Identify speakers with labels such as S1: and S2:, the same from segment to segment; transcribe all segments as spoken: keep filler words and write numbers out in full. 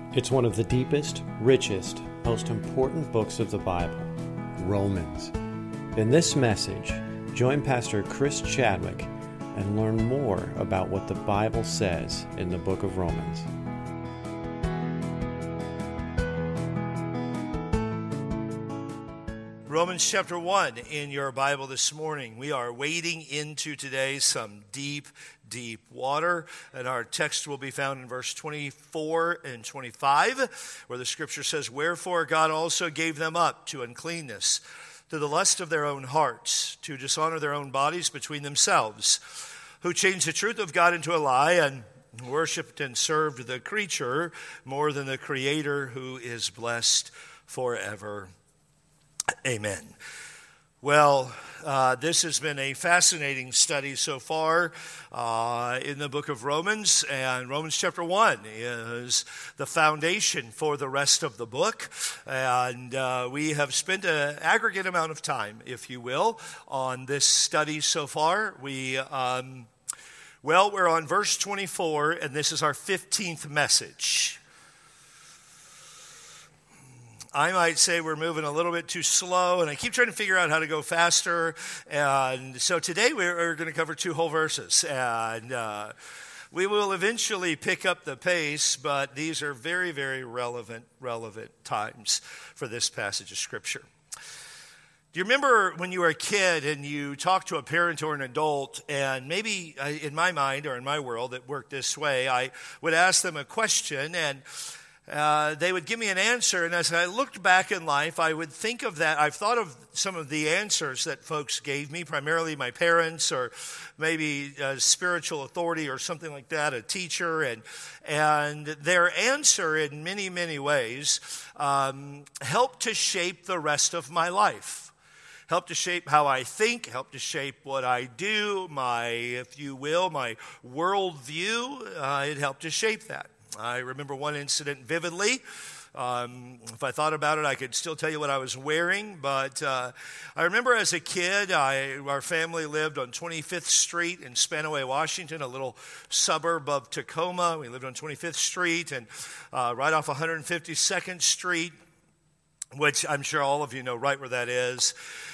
S1: It's one of the deepest, richest, most important books of the Bible, Romans. In this message, join Pastor Chris Chadwick and learn more about what the Bible says in the book of Romans.
S2: Romans chapter one in your Bible this morning. We are wading into today some deep, deep water, and our text will be found in verse twenty-four and twenty-five, where the scripture says, "Wherefore God also gave them up to uncleanness, to the lust of their own hearts, to dishonor their own bodies between themselves, who changed the truth of God into a lie, and worshipped and served the creature more than the Creator, who is blessed forever. Amen." Well, uh, this has been a fascinating study so far uh, in the book of Romans, and Romans chapter one is the foundation for the rest of the book, and uh, we have spent an aggregate amount of time, if you will, on this study so far. We, um, well, we're on verse twenty-four, and this is our fifteenth message. I might say we're moving a little bit too slow, and I keep trying to figure out how to go faster. And so today we're going to cover two whole verses, and uh, we will eventually pick up the pace, but these are very, very relevant, relevant times for this passage of Scripture. Do you remember when you were a kid and you talked to a parent or an adult, and maybe in my mind or in my world it worked this way, I would ask them a question, and Uh, they would give me an answer, and as I looked back in life, I would think of that. I've thought of some of the answers that folks gave me, primarily my parents, or maybe a spiritual authority or something like that, a teacher, and and their answer in many, many ways um, helped to shape the rest of my life. Help to shape how I think, help to shape what I do, my, if you will, my worldview. Uh, it helped to shape that. I remember one incident vividly. Um, if I thought about it, I could still tell you what I was wearing. But uh, I remember as a kid, I, our family lived on twenty-fifth Street in Spanaway, Washington, a little suburb of Tacoma. We lived on twenty-fifth Street and uh, right off one hundred fifty-second Street, which I'm sure all of you know right where that is.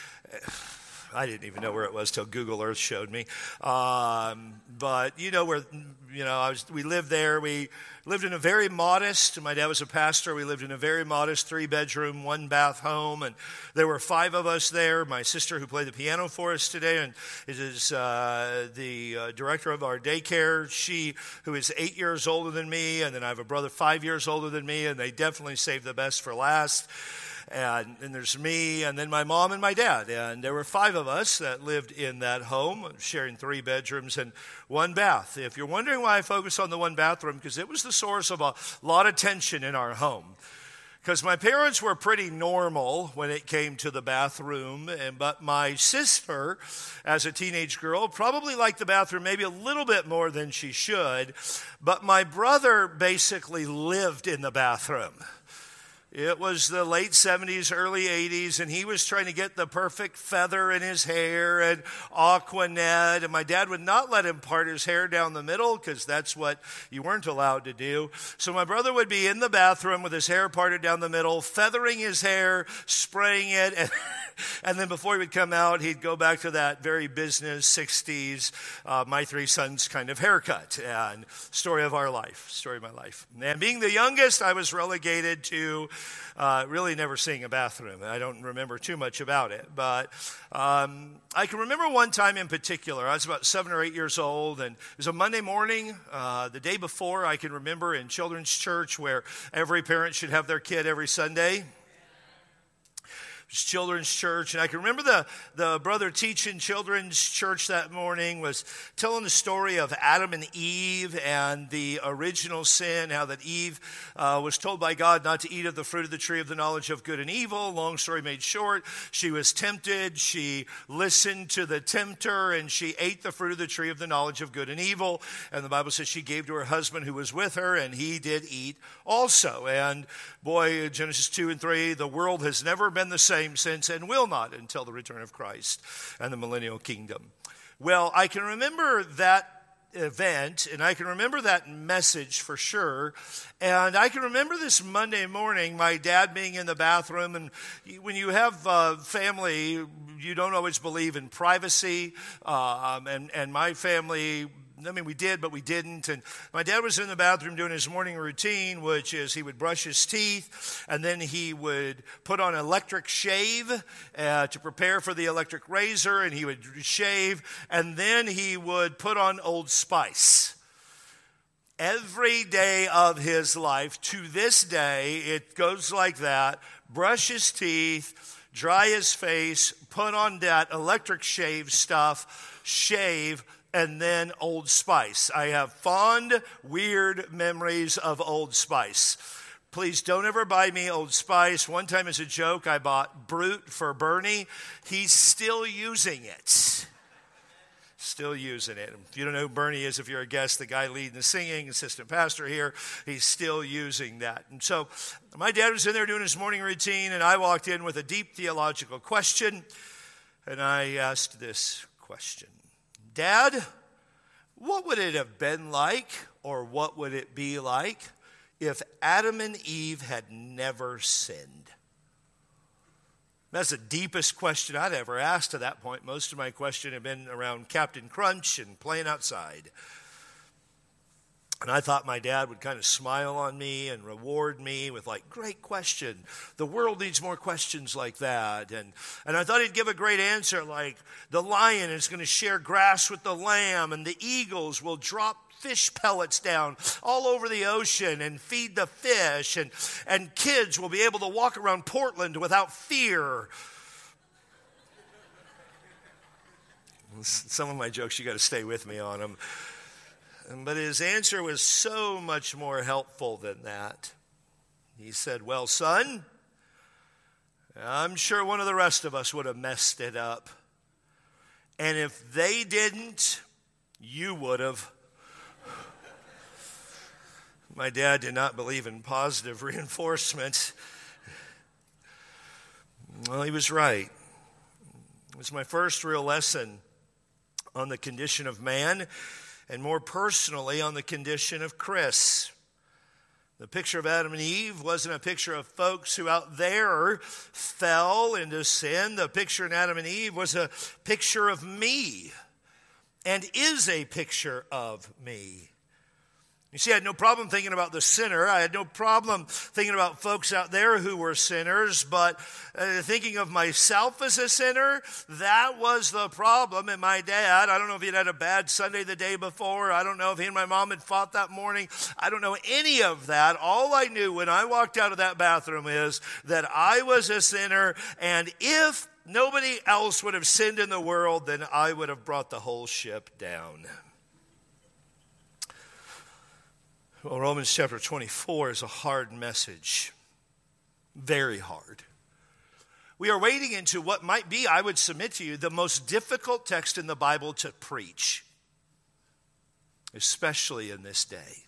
S2: I didn't even know where it was till Google Earth showed me. Um, but you know where, you know, I was. We lived there. We lived in a very modest. My dad was a pastor. We lived in a very modest three-bedroom, one-bath home, and there were five of us there. My sister, who played the piano for us today, and is uh, the uh, director of our daycare. She, who is eight years older than me, and then I have a brother five years older than me, and they definitely saved the best for last. And, and there's me, and then my mom and my dad. And there were five of us that lived in that home, sharing three bedrooms and one bath. If you're wondering why I focus on the one bathroom, because it was the source of a lot of tension in our home. Because my parents were pretty normal when it came to the bathroom, and but my sister, as a teenage girl, probably liked the bathroom maybe a little bit more than she should. But my brother basically lived in the bathroom. It was the late seventies, early eighties, and he was trying to get the perfect feather in his hair and Aquanet, and my dad would not let him part his hair down the middle because that's what you weren't allowed to do. So my brother would be in the bathroom with his hair parted down the middle, feathering his hair, spraying it, and, and then before he would come out, he'd go back to that very business sixties, uh, my three sons kind of haircut. And story of our life, story of my life. And being the youngest, I was relegated to Uh, really never seeing a bathroom. I don't remember too much about it, but um, I can remember one time in particular. I was about seven or eight years old, and it was a Monday morning, uh, the day before. I can remember in children's church where every parent should have their kid every Sunday. It was children's church, and I can remember the, the brother teaching children's church that morning was telling the story of Adam and Eve and the original sin, how that Eve uh, was told by God not to eat of the fruit of the tree of the knowledge of good and evil. Long story made short, she was tempted, she listened to the tempter, and she ate the fruit of the tree of the knowledge of good and evil. And the Bible says she gave to her husband who was with her, and he did eat also. And boy, Genesis two and three, the world has never been the same since and will not until the return of Christ and the millennial kingdom. Well, I can remember that event, and I can remember that message for sure. And I can remember this Monday morning, my dad being in the bathroom. And when you have uh, family, you don't always believe in privacy. Uh, um, and, and my family, I mean, we did, but we didn't. And my dad was in the bathroom doing his morning routine, which is he would brush his teeth, and then he would put on electric shave uh, to prepare for the electric razor, and he would shave, and then he would put on Old Spice. Every day of his life, to this day, it goes like that: brush his teeth, dry his face, put on that electric shave stuff, shave, and then Old Spice. I have fond, weird memories of Old Spice. Please don't ever buy me Old Spice. One time as a joke, I bought Brute for Bernie. He's still using it. Still using it. If you don't know who Bernie is, if you're a guest, the guy leading the singing, assistant pastor here, he's still using that. And so my dad was in there doing his morning routine, and I walked in with a deep theological question, and I asked this question: Dad, what would it have been like, or what would it be like, if Adam and Eve had never sinned? That's the deepest question I'd ever asked to that point. Most of my question had been around Captain Crunch and playing outside. And I thought my dad would kind of smile on me and reward me with, like, great question. The world needs more questions like that. And, and I thought he'd give a great answer, like, the lion is going to share grass with the lamb, and the eagles will drop fish pellets down all over the ocean and feed the fish, and, and kids will be able to walk around Portland without fear. Some of my jokes, you got to stay with me on them. But his answer was so much more helpful than that. He said, well, son, I'm sure one of the rest of us would have messed it up. And if they didn't, you would have. My dad did not believe in positive reinforcement. Well, he was right. It was my first real lesson on the condition of man, and more personally on the condition of Chris. The picture of Adam and Eve wasn't a picture of folks who out there fell into sin. The picture in Adam and Eve was a picture of me, and is a picture of me. You see, I had no problem thinking about the sinner. I had no problem thinking about folks out there who were sinners, but uh, thinking of myself as a sinner, that was the problem. And my dad, I don't know if he'd had a bad Sunday the day before. I don't know if he and my mom had fought that morning. I don't know any of that. All I knew when I walked out of that bathroom is that I was a sinner, and if nobody else would have sinned in the world, then I would have brought the whole ship down. Well, Romans chapter twenty-four is a hard message. Very hard. We are wading into what might be, I would submit to you, the most difficult text in the Bible to preach, especially in this day.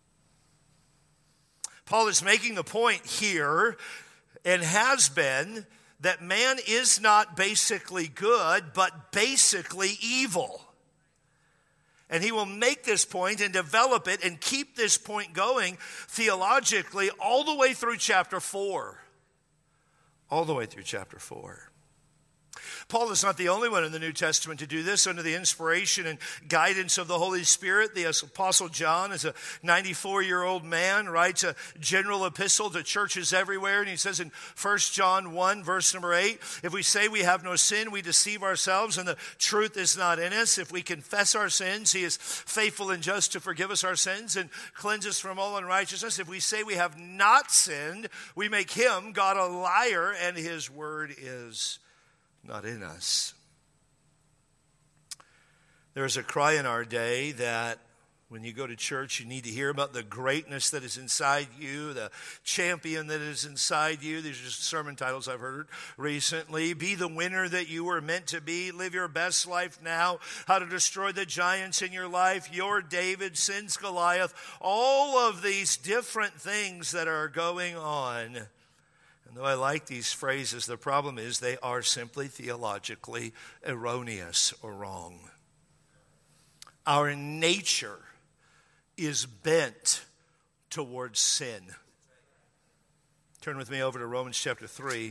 S2: Paul is making the point here, and has been, that man is not basically good, but basically evil. And he will make this point and develop it and keep this point going theologically all the way through chapter four. All the way through chapter four. Paul is not the only one in the New Testament to do this. Under the inspiration and guidance of the Holy Spirit, the Apostle John, is a ninety-four-year-old man, writes a general epistle to churches everywhere. And he says in First John one, verse number eight, if we say we have no sin, we deceive ourselves and the truth is not in us. If we confess our sins, he is faithful and just to forgive us our sins and cleanse us from all unrighteousness. If we say we have not sinned, we make him, God, a liar, and his word is not in us. There's a cry in our day that when you go to church, you need to hear about the greatness that is inside you, the champion that is inside you. These are just sermon titles I've heard recently. Be the winner that you were meant to be. Live your best life now. How to destroy the giants in your life. Your David, sin's Goliath. All of these different things that are going on. And though I like these phrases, the problem is they are simply theologically erroneous or wrong. our nature is bent towards sin. Turn with me over to Romans chapter three.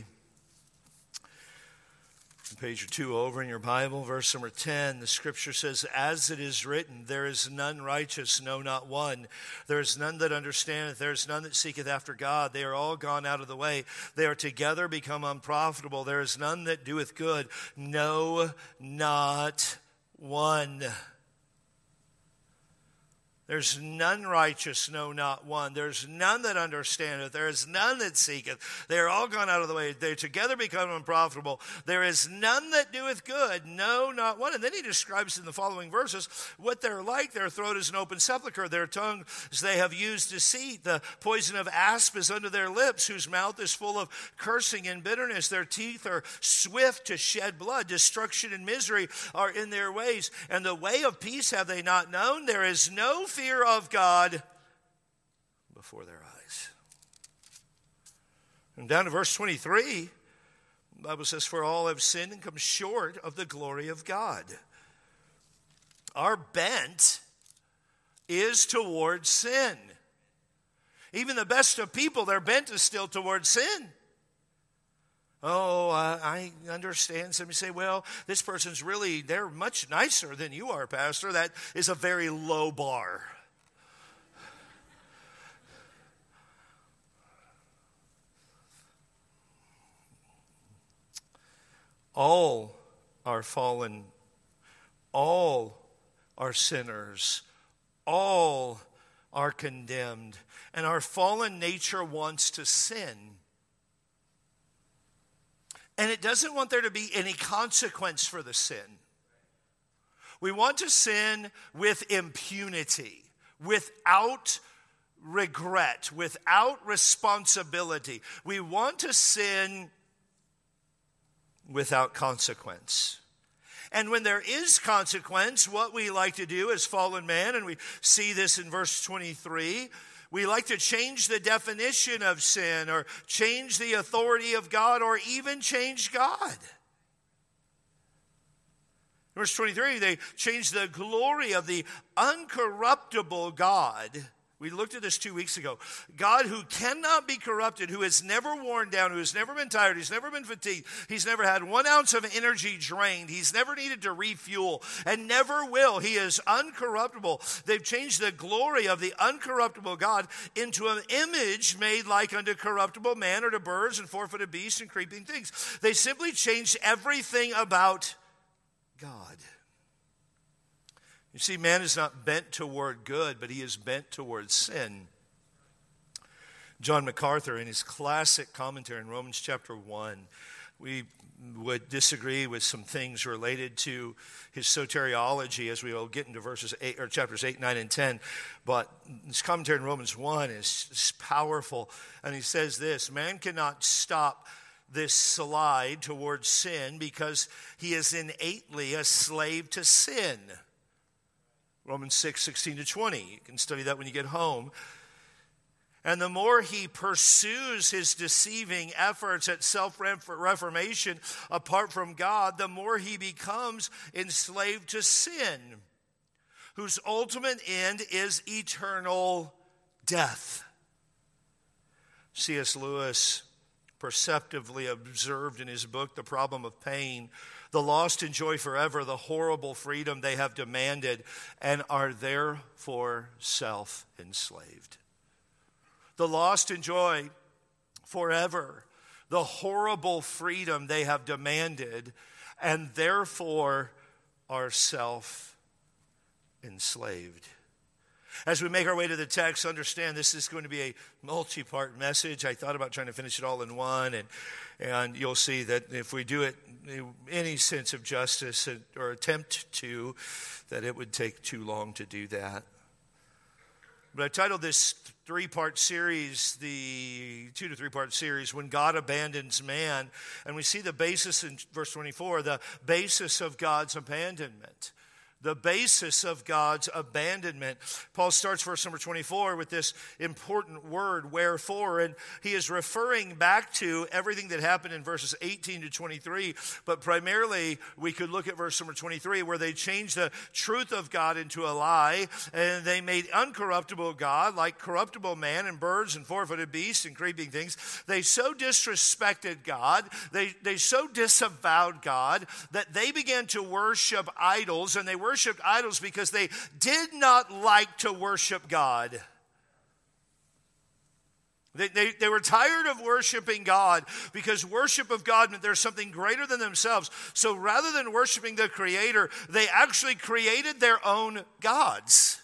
S2: Page or two over in your Bible, verse number ten, the scripture says, as it is written, there is none righteous, no, not one. There is none that understandeth, there is none that seeketh after God. They are all gone out of the way. They are together become unprofitable. There is none that doeth good, no, not one. There's none righteous, no, not one. There's none that understandeth. There is none that seeketh. They are all gone out of the way. They together become unprofitable. There is none that doeth good, no, not one. And then he describes in the following verses what they're like. Their throat is an open sepulchre. Their tongues they have used deceit. The poison of asp is under their lips, whose mouth is full of cursing and bitterness. Their teeth are swift to shed blood. Destruction and misery are in their ways. And the way of peace have they not known. There is no fear of God before their eyes. And down to verse twenty-three, the Bible says, for all have sinned and come short of the glory of God. Our bent is towards sin. Even the best of people, their bent is still towards sin. Oh, uh, I understand. Somebody say, well, this person's really, they're much nicer than you are, Pastor. That is a very low bar. All are fallen. All are sinners. All are condemned. And our fallen nature wants to sin. And it doesn't want there to be any consequence for the sin. We want to sin with impunity, without regret, without responsibility. We want to sin without consequence. And when there is consequence, what we like to do as fallen man, and we see this in verse twenty-three, we like to change the definition of sin or change the authority of God or even change God. Verse twenty-three, they change the glory of the uncorruptible God. We looked at this two weeks ago. God who cannot be corrupted, who has never worn down, who has never been tired, he's never been fatigued, he's never had one ounce of energy drained, he's never needed to refuel, and never will. He is uncorruptible. They've changed the glory of the uncorruptible God into an image made like unto corruptible man or to birds and four-footed beasts and creeping things. They simply changed everything about God. You see, man is not bent toward good, but he is bent toward sin. John MacArthur, in his classic commentary in Romans chapter one, we would disagree with some things related to his soteriology as we will get into verses eight or chapters eight, nine, and ten. But his commentary in Romans one is, is powerful, and he says this: man cannot stop this slide towards sin because he is innately a slave to sin. Romans six, sixteen to twenty. You can study that when you get home. And the more he pursues his deceiving efforts at self-reformation apart from God, the more he becomes enslaved to sin, whose ultimate end is eternal death. C S Lewis perceptively observed in his book, The Problem of Pain, the lost enjoy forever the horrible freedom they have demanded and are therefore self-enslaved. The lost enjoy forever the horrible freedom they have demanded and therefore are self-enslaved. As we make our way to the text, understand this is going to be a multi-part message. I thought about trying to finish it all in one, and and you'll see that if we do it in any sense of justice or attempt to, that it would take too long to do that. But I titled this three-part series, the two to three-part series, When God Abandons Man, and we see the basis in verse twenty-four, the basis of God's abandonment. the basis of God's abandonment. Paul starts verse number twenty-four with this important word, wherefore, and he is referring back to everything that happened in verses eighteen to twenty-three, but primarily we could look at verse number twenty-three, where they changed the truth of God into a lie, and they made uncorruptible God like corruptible man and birds and four-footed beasts and creeping things. They so disrespected God, they, they so disavowed God, that they began to worship idols, and they worshiped idols because they did not like to worship God. They, they, they were tired of worshiping God because worship of God meant there's something greater than themselves. So rather than worshiping the Creator, they actually created their own gods.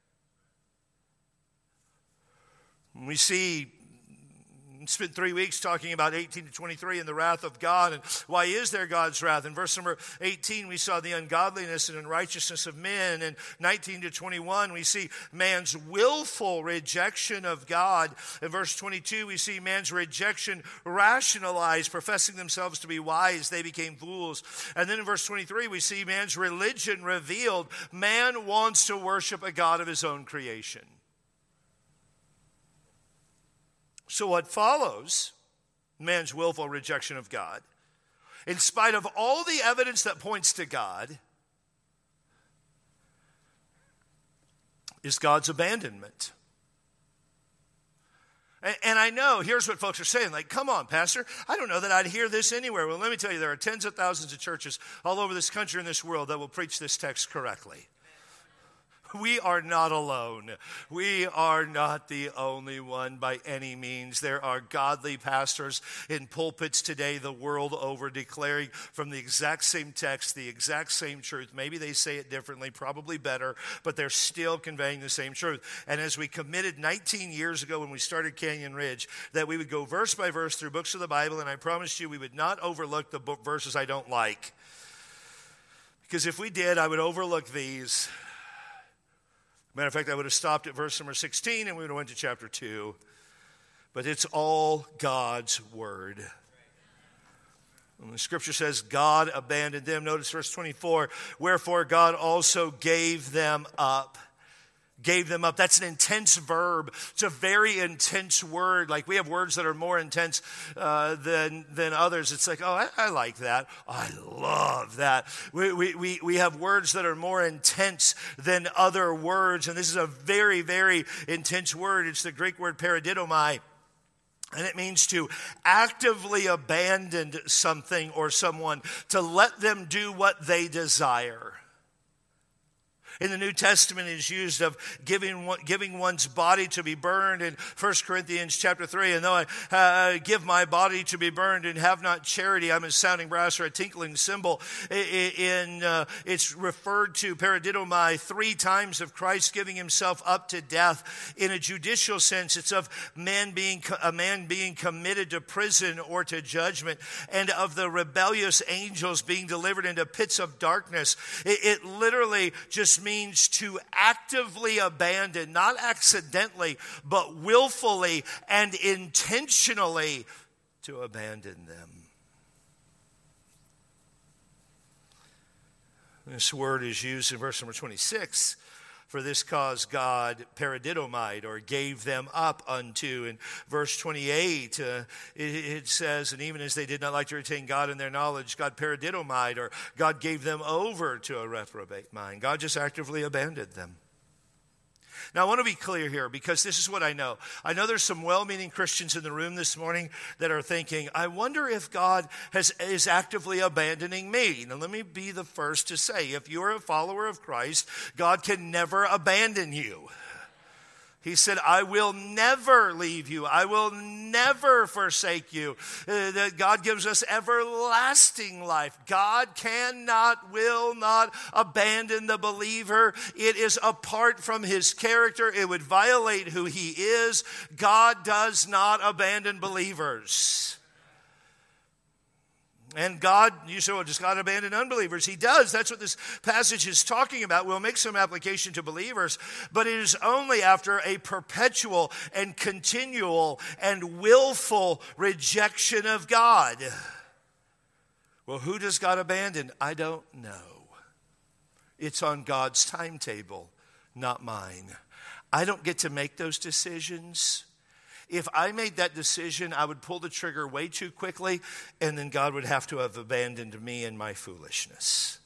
S2: We see spent three weeks talking about eighteen to twenty-three and the wrath of God, and why is there God's wrath? In verse number eighteen, we saw the ungodliness and unrighteousness of men. And nineteen to twenty-one, we see man's willful rejection of God. In verse twenty-two, we see man's rejection rationalized, professing themselves to be wise, they became fools. And then in verse twenty-three, we see man's religion revealed. Man wants to worship a God of his own creation. So what follows, man's willful rejection of God, in spite of all the evidence that points to God, is God's abandonment. And, and I know, here's what folks are saying, like, come on, Pastor, I don't know that I'd hear this anywhere. Well, let me tell you, there are tens of thousands of churches all over this country and this world that will preach this text correctly. We are not alone. We are not the only one by any means. There are godly pastors in pulpits today the world over declaring from the exact same text, the exact same truth. Maybe they say it differently, probably better, but they're still conveying the same truth. And as we committed nineteen years ago when we started Canyon Ridge, that we would go verse by verse through books of the Bible, and I promised you we would not overlook the book verses I don't like. Because if we did, I would overlook these. Matter of fact, I would have stopped at verse number sixteen and we would have went to chapter two. But it's all God's word. And the scripture says God abandoned them. Notice verse twenty-four. Wherefore God also gave them up. Gave them up. That's an intense verb. It's a very intense word. Like we have words that are more intense uh, than than others. It's like, oh, I, I like that. I love that. We, we we we have words that are more intense than other words, and this is a very very intense word. It's the Greek word paradidomai. And it means to actively abandon something or someone, to let them do what they desire. In the New Testament, it is used of giving giving one's body to be burned in First Corinthians chapter three. And though I uh, give my body to be burned and have not charity, I'm a sounding brass or a tinkling cymbal. In, uh, it's referred to, paradidomai, three times of Christ giving himself up to death. In a judicial sense, it's of man being a man being committed to prison or to judgment, and of the rebellious angels being delivered into pits of darkness. It, it literally just means means to actively abandon, not accidentally, but willfully and intentionally to abandon them. This word is used in verse number twenty-six. For this cause God paradidomide, or gave them up unto. In verse twenty-eight, uh, it, it says, and even as they did not like to retain God in their knowledge, God paradidomide, or God gave them over to a reprobate mind. God just actively abandoned them. Now, I want to be clear here, because this is what I know. I know there's some well-meaning Christians in the room this morning that are thinking, I wonder if God has, is actively abandoning me. Now, let me be the first to say, if you're a follower of Christ, God can never abandon you. He said, I will never leave you. I will never forsake you. Uh, that God gives us everlasting life. God cannot, will not abandon the believer. It is apart from his character. It would violate who he is. God does not abandon believers. And God, you say, well, does God abandon unbelievers? He does. That's what this passage is talking about. We'll make some application to believers, but it is only after a perpetual and continual and willful rejection of God. Well, who does God abandon? I don't know. It's on God's timetable, not mine. I don't get to make those decisions. If I made that decision, I would pull the trigger way too quickly, and then God would have to have abandoned me and my foolishness.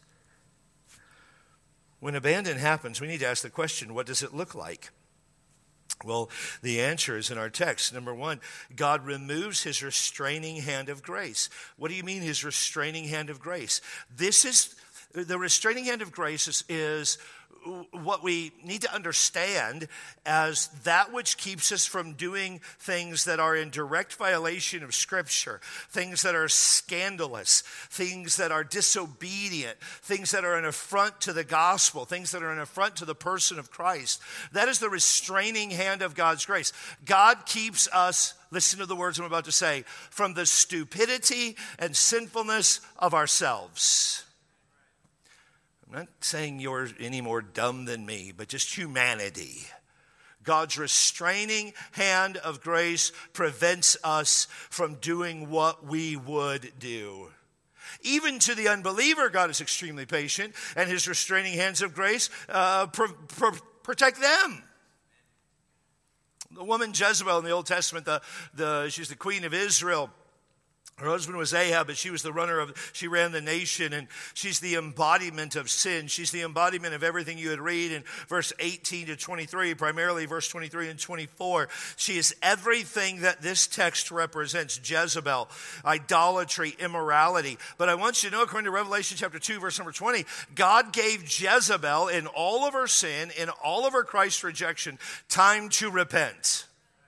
S2: When abandon happens, we need to ask the question, what does it look like? Well, the answer is in our text. Number one, God removes his restraining hand of grace. What do you mean his restraining hand of grace? This is, the restraining hand of grace is, is what we need to understand as that which keeps us from doing things that are in direct violation of Scripture, things that are scandalous, things that are disobedient, things that are an affront to the gospel, things that are an affront to the person of Christ. That is the restraining hand of God's grace. God keeps us, listen to the words I'm about to say, from the stupidity and sinfulness of ourselves. I'm not saying you're any more dumb than me, but just humanity. God's restraining hand of grace prevents us from doing what we would do. Even to the unbeliever, God is extremely patient, and his restraining hands of grace uh, pro- pro- protect them. The woman Jezebel in the Old Testament, the, the, she's the queen of Israel. Her husband was Ahab, but she was the runner of, she ran the nation, and she's the embodiment of sin. She's the embodiment of everything you would read in verse eighteen to twenty-three, primarily verse twenty-three and twenty-four. She is everything that this text represents: Jezebel, idolatry, immorality. But I want you to know, according to Revelation chapter two, verse number twenty, God gave Jezebel, in all of her sin, in all of her Christ rejection, time to repent.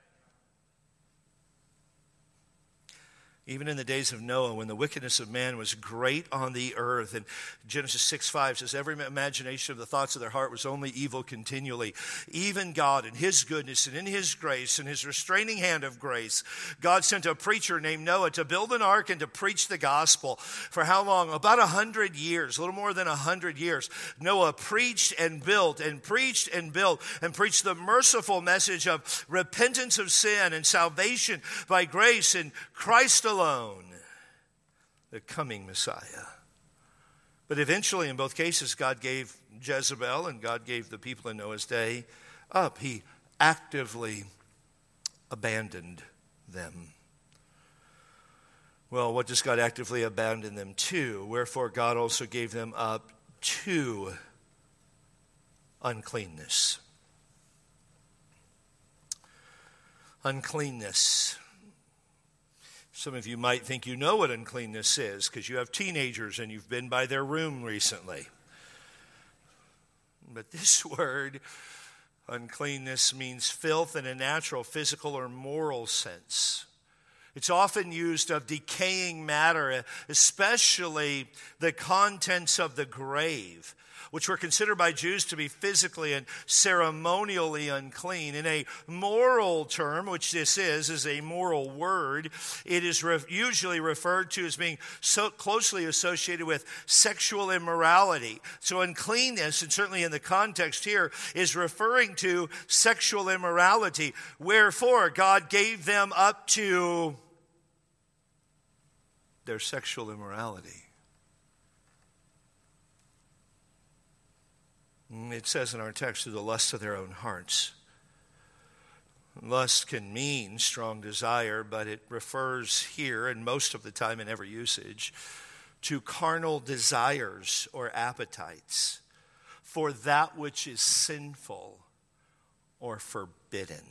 S2: Even in the days of Noah, when the wickedness of man was great on the earth, and Genesis six five says, every imagination of the thoughts of their heart was only evil continually. Even God, in his goodness and in his grace and his restraining hand of grace, God sent a preacher named Noah to build an ark and to preach the gospel. For how long? About a hundred years, a little more than a hundred years. Noah preached and built and preached and built and preached the merciful message of repentance of sin and salvation by grace in Christ alone. Alone, the coming Messiah. But eventually, in both cases, God gave Jezebel and God gave the people in Noah's day up. He actively abandoned them. Well, what does God actively abandon them to? Wherefore, God also gave them up to uncleanness. Uncleanness. Some of you might think you know what uncleanness is because you have teenagers and you've been by their room recently. But this word, uncleanness, means filth in a natural, physical, or moral sense. It's often used of decaying matter, especially the contents of the grave, which were considered by Jews to be physically and ceremonially unclean. In a moral term, which this is, is a moral word, it is re- usually referred to as being so closely associated with sexual immorality. So uncleanness, and certainly in the context here, is referring to sexual immorality. Wherefore, God gave them up to their sexual immorality. It says in our text, through the lust of their own hearts. Lust can mean strong desire, but it refers here, and most of the time in every usage, to carnal desires or appetites for that which is sinful or forbidden.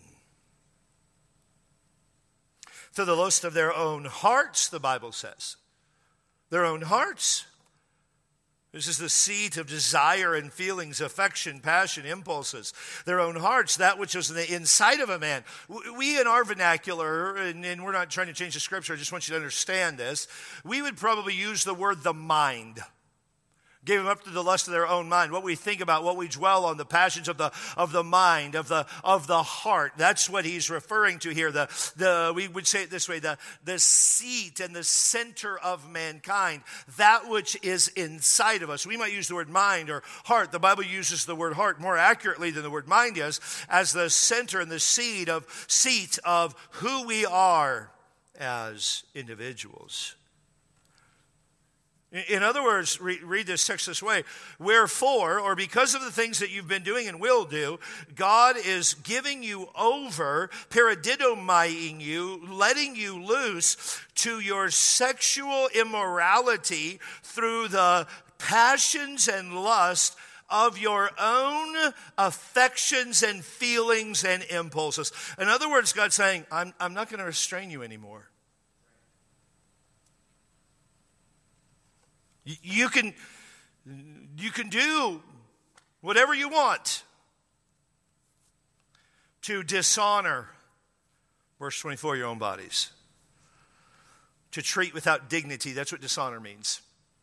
S2: Through the lust of their own hearts, the Bible says. Their own hearts. This is the seat of desire and feelings, affection, passion, impulses. Their own hearts, that which is in the inside of a man. We in our vernacular, and, and we're not trying to change the scripture, I just want you to understand this. We would probably use the word the mind. Gave them up to the lust of their own mind. What we think about, what we dwell on, the passions of the of the mind, of the of the heart. That's what he's referring to here. The the we would say it this way: the the seat and the center of mankind, that which is inside of us. We might use the word mind or heart. The Bible uses the word heart more accurately than the word mind does, as the center and the seat of seat of who we are as individuals. In other words, re- read this text this way. Wherefore, or because of the things that you've been doing and will do, God is giving you over, paradidomying you, letting you loose to your sexual immorality through the passions and lust of your own affections and feelings and impulses. In other words, God's saying, I'm, I'm not going to restrain you anymore. You can, you can do whatever you want to dishonor, verse twenty-four, your own bodies. To treat without dignity, that's what dishonor means.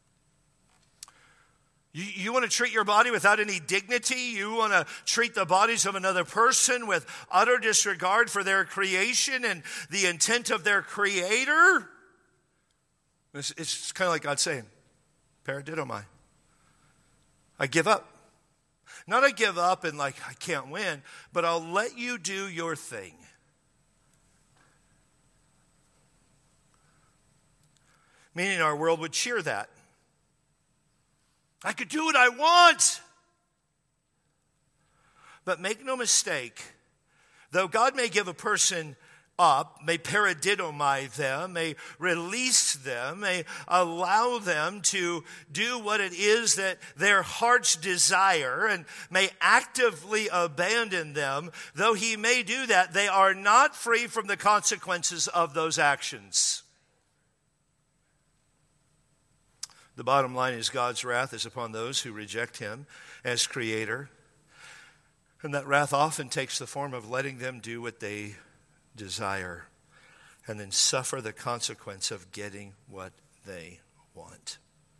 S2: You, you want to treat your body without any dignity? You want to treat the bodies of another person with utter disregard for their creation and the intent of their creator? It's, it's kind of like God saying, paradidomai. I give up. Not I give up and like I can't win, but I'll let you do your thing. Meaning our world would cheer that. I could do what I want. But make no mistake, though God may give a person up, may paradidomai them, may release them, may allow them to do what it is that their hearts desire, and may actively abandon them, though he may do that, they are not free from the consequences of those actions. The bottom line is God's wrath is upon those who reject him as creator. And that wrath often takes the form of letting them do what they desire and then suffer the consequence of getting what they want.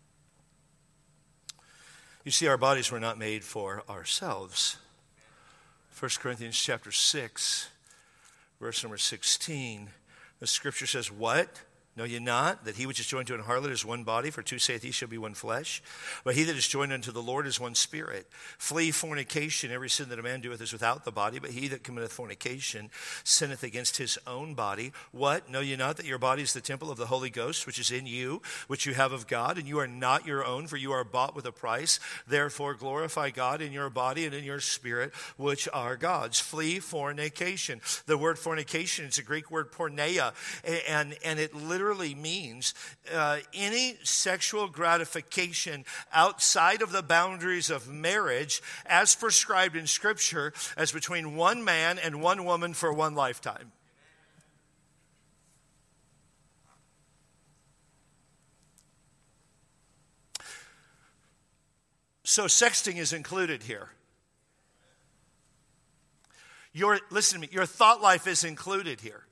S2: You see, our bodies were not made for ourselves. First Corinthians chapter six, verse number sixteen, the scripture says, what? Know ye not that he which is joined to an harlot is one body? For two saith he shall be one flesh. But he that is joined unto the Lord is one spirit. Flee fornication. Every sin that a man doeth is without the body. But he that committeth fornication sinneth against his own body. What? Know ye not that your body is the temple of the Holy Ghost, which is in you, which you have of God, and you are not your own, for you are bought with a price. Therefore glorify God in your body and in your spirit, which are God's. Flee fornication. The word fornication is a Greek word porneia, and, and it literally literally means uh, any sexual gratification outside of the boundaries of marriage as prescribed in Scripture as between one man and one woman for one lifetime. So sexting is included here. Your, listen to me, your thought life is included here.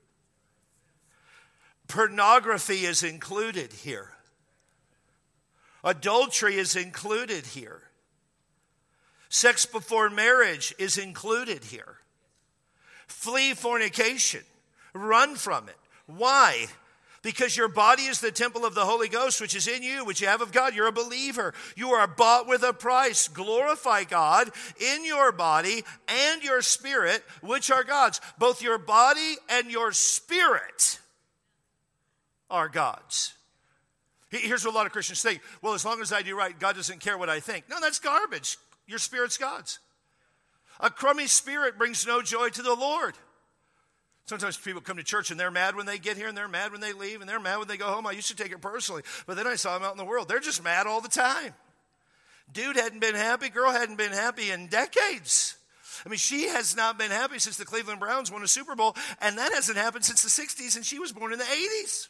S2: Pornography is included here. Adultery is included here. Sex before marriage is included here. Flee fornication. Run from it. Why? Because your body is the temple of the Holy Ghost, which is in you, which you have of God. You're a believer. You are bought with a price. Glorify God in your body and your spirit, which are God's. Both your body and your spirit are God's. Here's what a lot of Christians think. Well, as long as I do right, God doesn't care what I think. No, that's garbage. Your spirit's God's. A crummy spirit brings no joy to the Lord. Sometimes people come to church and they're mad when they get here and they're mad when they leave and they're mad when they go home. I used to take it personally, but then I saw them out in the world. They're just mad all the time. Dude hadn't been happy. Girl hadn't been happy in decades. I mean, she has not been happy since the Cleveland Browns won a Super Bowl, and that hasn't happened since the sixties, and she was born in the eighties.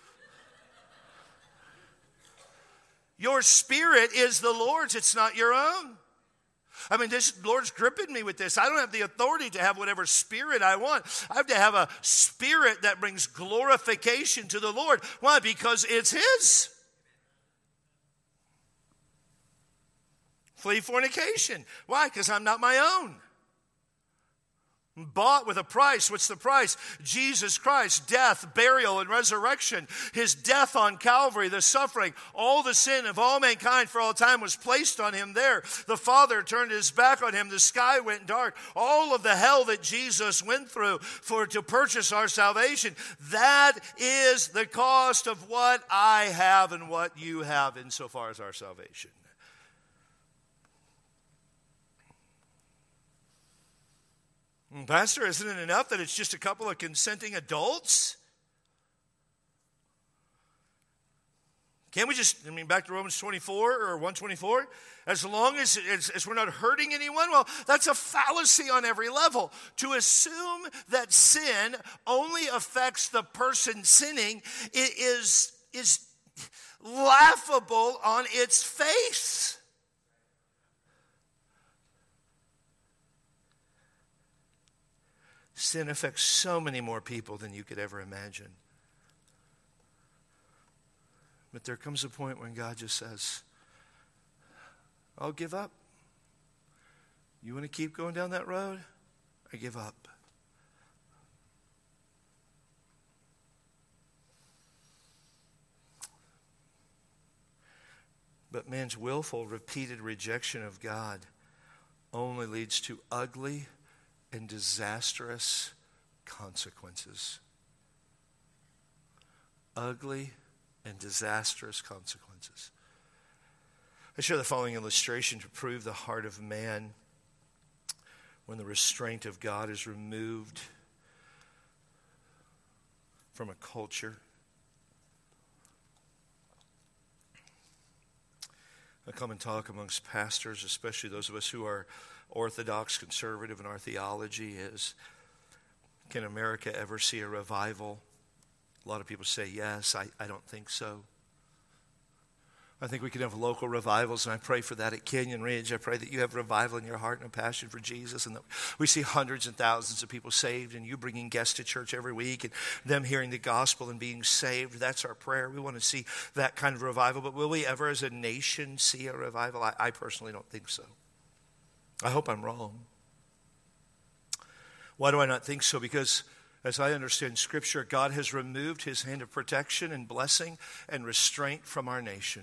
S2: Your spirit is the Lord's. It's not your own. I mean, this Lord's gripping me with this. I don't have the authority to have whatever spirit I want. I have to have a spirit that brings glorification to the Lord. Why? Because it's His. Flee fornication. Why? Because I'm not my own. Bought with a price. What's the price? Jesus Christ, death, burial, and resurrection. His death on Calvary, the suffering, all the sin of all mankind for all time was placed on him there. The Father turned his back on him. The sky went dark. All of the hell that Jesus went through for to purchase our salvation, that is the cost of what I have and what you have insofar as our salvation. Pastor, isn't it enough that it's just a couple of consenting adults? Can't we just, I mean, back to Romans twenty-four or one twenty-four? As long as, as, as we're not hurting anyone, well, that's a fallacy on every level. To assume that sin only affects the person sinning is, is laughable on its face. Sin affects so many more people than you could ever imagine. But there comes a point when God just says, I'll give up. You want to keep going down that road? I give up. But man's willful, repeated rejection of God only leads to ugly and disastrous consequences. Ugly and disastrous consequences. I share the following illustration to prove the heart of man when the restraint of God is removed from a culture. A common talk amongst pastors, especially those of us who are orthodox, conservative in our theology, is, can America ever see a revival? A lot of people say yes. I, I don't think so. I think we can have local revivals, and I pray for that at Canyon Ridge. I pray that you have revival in your heart and a passion for Jesus, and that we see hundreds and thousands of people saved, and you bringing guests to church every week, and them hearing the gospel and being saved. That's our prayer. We want to see that kind of revival. But will we ever as a nation see a revival? I, I personally don't think so. I hope I'm wrong. Why do I not think so? Because as I understand Scripture, God has removed his hand of protection and blessing and restraint from our nation.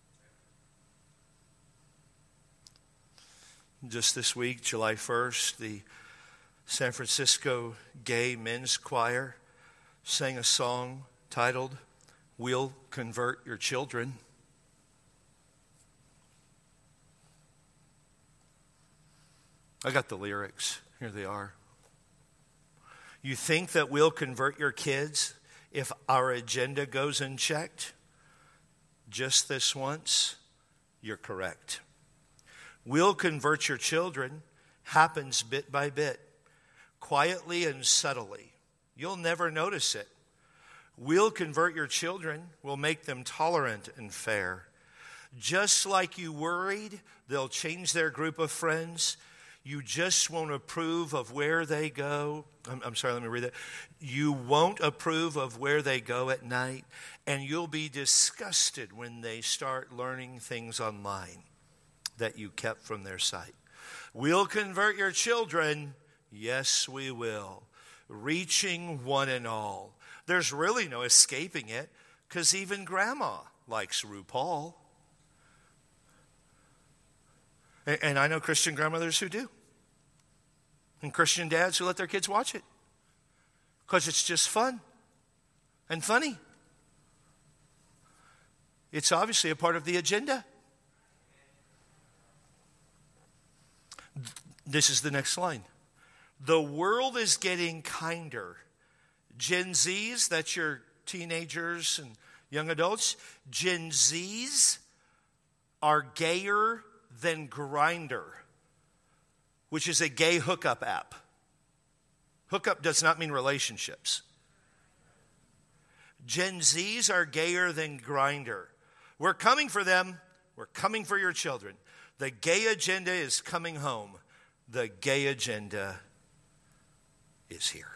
S2: Just this week, July first, the San Francisco Gay Men's Choir sang a song titled, "We'll Convert Your Children." I got the lyrics. Here they are. You think that we'll convert your kids if our agenda goes unchecked? Just this once, you're correct. We'll convert your children happens bit by bit, quietly and subtly. You'll never notice it. We'll convert your children. We'll make them tolerant and fair. Just like you worried they'll change their group of friends, you just won't approve of where they go. I'm, I'm sorry, let me read that. You won't approve of where they go at night, and you'll be disgusted when they start learning things online that you kept from their sight. We'll convert your children. Yes, we will. Reaching one and all. There's really no escaping it, because even grandma likes RuPaul. And, and I know Christian grandmothers who do. And Christian dads who let their kids watch it. Because it's just fun and funny. It's obviously a part of the agenda. This is the next line. The world is getting kinder. Gen Zs, that's your teenagers and young adults. Gen Zs are gayer than Grindr, which is a gay hookup app. Hookup does not mean relationships. Gen Zs are gayer than Grindr. We're coming for them. We're coming for your children. The gay agenda is coming home. The gay agenda is here.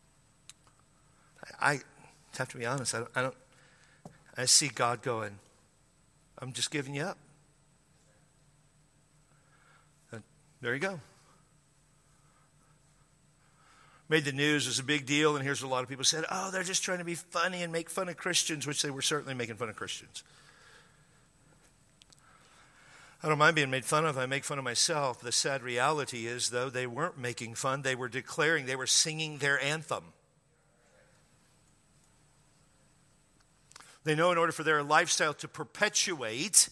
S2: I have to be honest, I don't, I don't, I see God going, I'm just giving you up. And there you go. Made the news, it was a big deal, and here's what a lot of people said, oh, they're just trying to be funny and make fun of Christians, which they were certainly making fun of Christians. I don't mind being made fun of. I make fun of myself. The sad reality is, though, they weren't making fun. They were declaring, they were singing their anthem. They know in order for their lifestyle to perpetuate,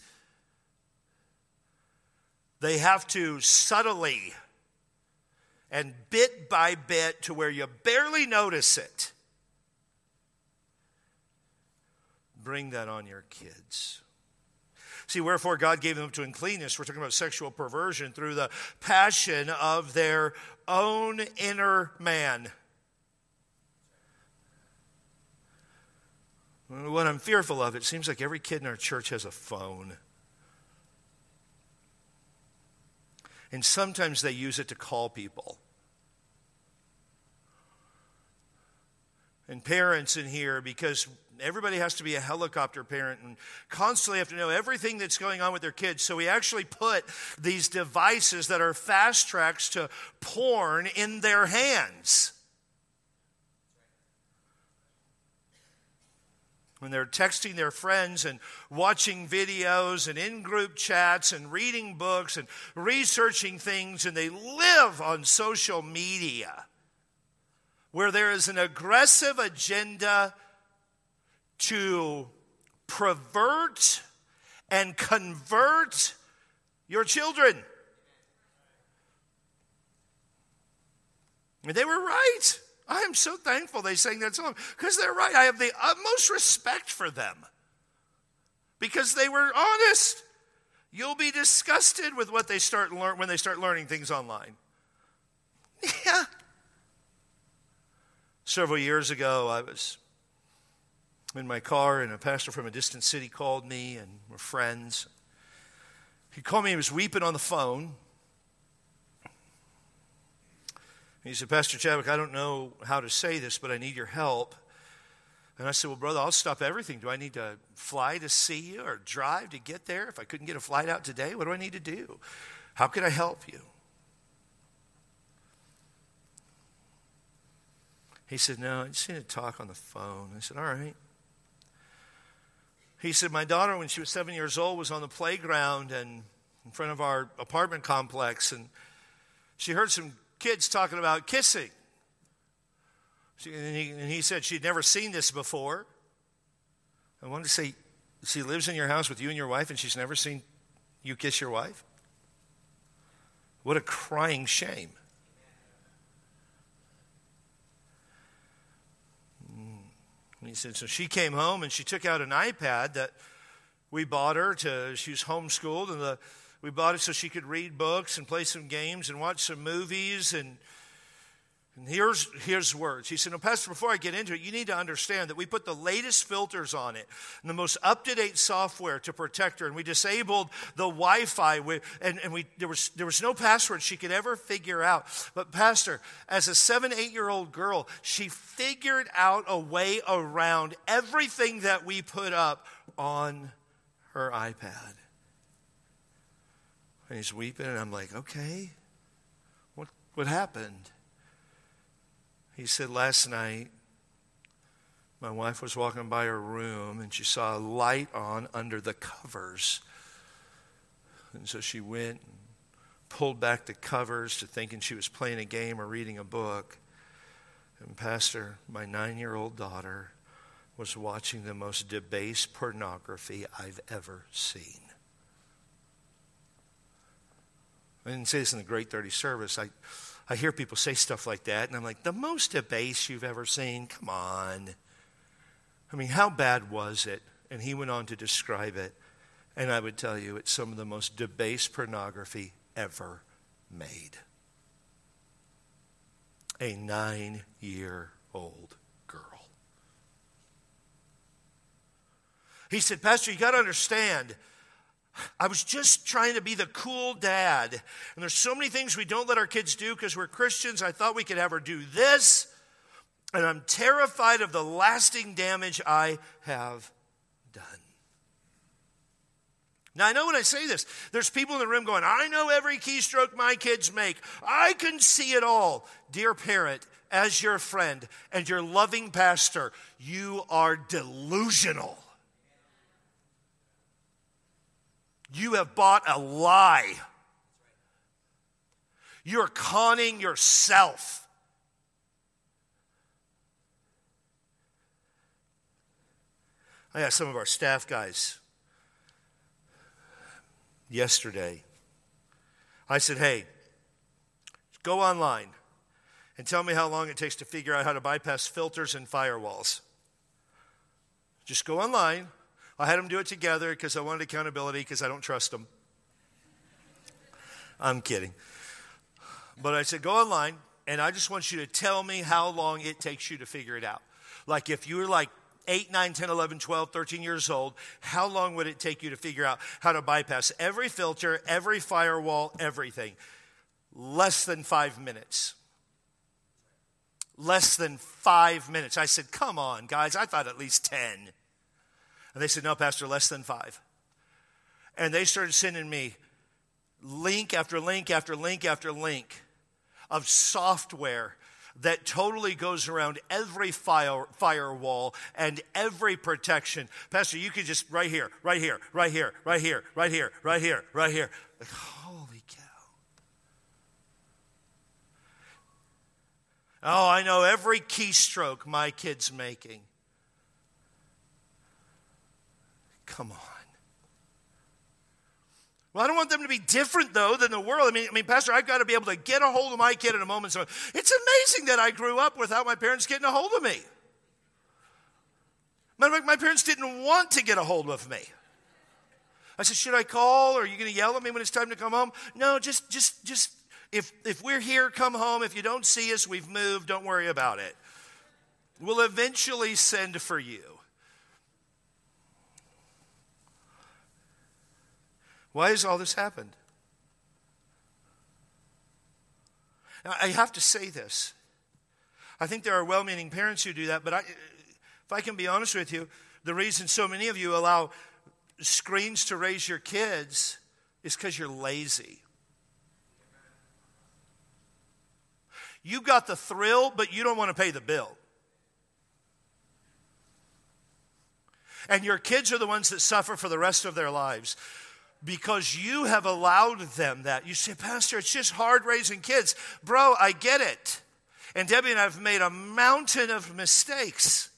S2: they have to subtly and bit by bit to where you barely notice it, bring that on your kids. See, wherefore God gave them up to uncleanness. We're talking about sexual perversion through the passion of their own inner man. What I'm fearful of, it seems like every kid in our church has a phone. And sometimes they use it to call people. And parents in here, because everybody has to be a helicopter parent and constantly have to know everything that's going on with their kids. So we actually put these devices that are fast tracks to porn in their hands. When they're texting their friends and watching videos and in-group chats and reading books and researching things, and they live on social media where there is an aggressive agenda to pervert and convert your children. And they were right. I am so thankful they sang that song, because they're right. I have the utmost respect for them because they were honest. You'll be disgusted with what they start learn when they start learning things online. Yeah. Several years ago, I was in my car, and a pastor from a distant city called me, and we're friends. He called me. He was weeping on the phone. He said, Pastor Chadwick, I don't know how to say this, but I need your help. And I said, well, brother, I'll stop everything. Do I need to fly to see you or drive to get there? If I couldn't get a flight out today, what do I need to do? How can I help you? He said, no, I just need to talk on the phone. I said, all right. He said, my daughter, when she was seven years old, was on the playground and in front of our apartment complex, and she heard some kids talking about kissing. She, and, he, and he said she'd never seen this before. I wanted to say, she lives in your house with you and your wife, and she's never seen you kiss your wife? What a crying shame. And he said, so she came home and she took out an iPad that we bought her to, she was homeschooled, and the we bought it so she could read books and play some games and watch some movies. And, and here's his words. He said, no, Pastor, before I get into it, you need to understand that we put the latest filters on it and the most up-to-date software to protect her. And we disabled the Wi-Fi. We, and and we there was, there was no password she could ever figure out. But Pastor, as a seven, eight-year-old girl, she figured out a way around everything that we put up on her iPad. And he's weeping, and I'm like, okay, what what happened? He said, last night, my wife was walking by her room, and she saw a light on under the covers. And so she went and pulled back the covers to thinking she was playing a game or reading a book. And Pastor, my nine-year-old daughter was watching the most debased pornography I've ever seen. I didn't say this in the Great thirty service. I, I hear people say stuff like that, and I'm like, the most debased you've ever seen? Come on. I mean, how bad was it? And he went on to describe it, and I would tell you it's some of the most debased pornography ever made. A nine-year-old girl. He said, Pastor, you got to understand, I was just trying to be the cool dad. And there's so many things we don't let our kids do because we're Christians. I thought we could have her do this. And I'm terrified of the lasting damage I have done. Now, I know when I say this, there's people in the room going, I know every keystroke my kids make. I can see it all. Dear parent, as your friend and your loving pastor, you are delusional. You have bought a lie. You're conning yourself. I asked some of our staff guys yesterday. I said, hey, go online and tell me how long it takes to figure out how to bypass filters and firewalls. Just go online. I had them do it together because I wanted accountability because I don't trust them. I'm kidding. But I said, go online, and I just want you to tell me how long it takes you to figure it out. Like if you were like eight, nine, ten, eleven, twelve, thirteen years old, how long would it take you to figure out how to bypass every filter, every firewall, everything? Less than five minutes. Less than five minutes. I said, come on, guys. I thought at least ten. And they said, no, Pastor, less than five. And they started sending me link after link after link after link of software that totally goes around every fire, firewall and every protection. Pastor, you could just right here, right here, right here, right here, right here, right here, right here. Like, holy cow. Oh, I know every keystroke my kid's making. Come on. Well, I don't want them to be different, though, than the world. I mean, I mean, Pastor, I've got to be able to get a hold of my kid in a moment. So it's amazing that I grew up without my parents getting a hold of me. Matter of fact, my parents didn't want to get a hold of me. I said, should I call? Or are you going to yell at me when it's time to come home? No, just, just, just, if, if we're here, come home. If you don't see us, we've moved. Don't worry about it. We'll eventually send for you. Why has all this happened? Now, I have to say this. I think there are well-meaning parents who do that, but I, if I can be honest with you, the reason so many of you allow screens to raise your kids is because you're lazy. You got the thrill, but you don't want to pay the bill. And your kids are the ones that suffer for the rest of their lives. Because you have allowed them that. You say, Pastor, it's just hard raising kids. Bro, I get it. And Debbie and I have made a mountain of mistakes.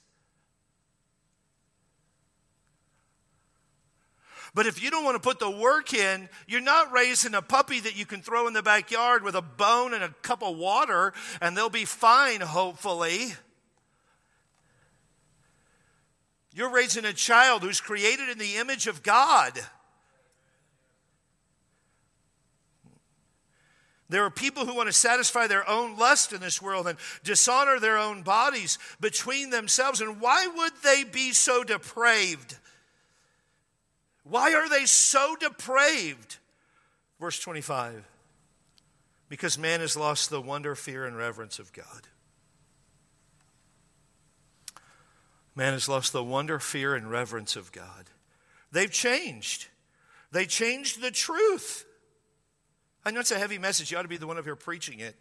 S2: But if you don't want to put the work in, you're not raising a puppy that you can throw in the backyard with a bone and a cup of water, and they'll be fine, hopefully. You're raising a child who's created in the image of God. There are people who want to satisfy their own lust in this world and dishonor their own bodies between themselves. And why would they be so depraved? Why are they so depraved? Verse twenty-five. Because man has lost the wonder, fear, and reverence of God. Man has lost the wonder, fear, and reverence of God. They've changed. They changed the truth. I know it's a heavy message. You ought to be the one up here preaching it.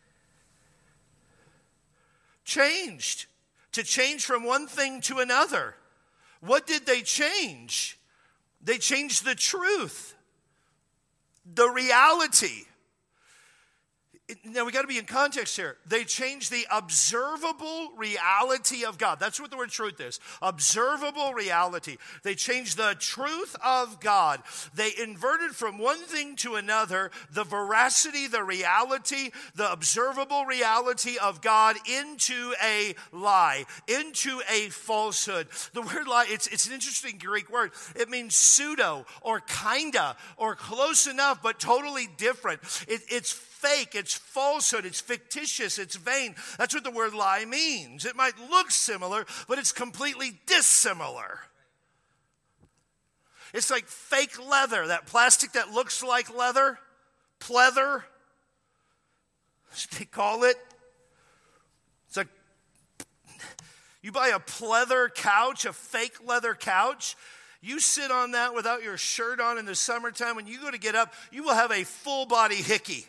S2: Changed. To change from one thing to another. What did they change? They changed the truth. The reality. Now, we got to be in context here. They changed the observable reality of God. That's what the word truth is. Observable reality. They changed the truth of God. They inverted from one thing to another the veracity, the reality, the observable reality of God into a lie, into a falsehood. The word lie, it's, it's an interesting Greek word. It means pseudo or kinda or close enough but totally different. It, it's fake, it's falsehood, it's fictitious, it's vain. That's what the word lie means. It might look similar, but it's completely dissimilar. It's like fake leather, that plastic that looks like leather, pleather, they call it. It's like you buy a pleather couch, a fake leather couch, You sit on that without your shirt on in the summertime. When you go to get up, you will have a full body hickey.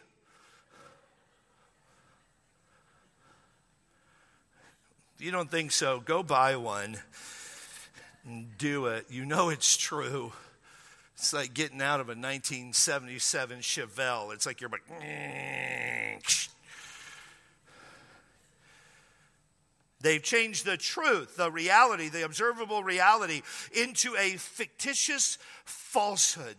S2: If you don't think so, go buy one and do it. You know it's true. It's like getting out of a nineteen seventy-seven Chevelle. It's like you're like, mm. They've changed the truth, the reality, the observable reality into a fictitious falsehood.